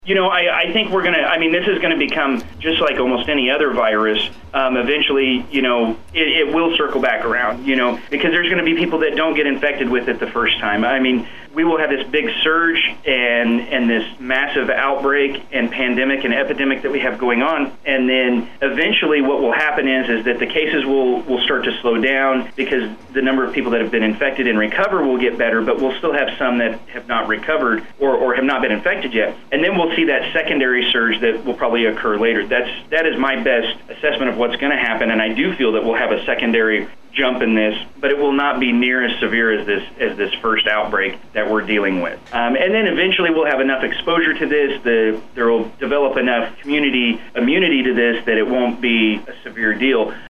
I think this is going to become just like almost any other virus. Eventually, it will circle back around, because there's going to be people that don't get infected with it the first time. We will have this big surge and this massive outbreak and pandemic and epidemic that we have going on. And then eventually what will happen is that the cases will start to slow down because the number of people that have been infected and recover will get better, but we'll still have some that have not recovered or have not been infected yet. And then we'll see that secondary surge that will probably occur later. That is my best assessment of what's going to happen, and I do feel that we'll have a secondary jump in this, but it will not be near as severe as this first outbreak that we're dealing with. And then eventually we'll have enough exposure to this, there will develop enough community immunity to this that it won't be a severe deal.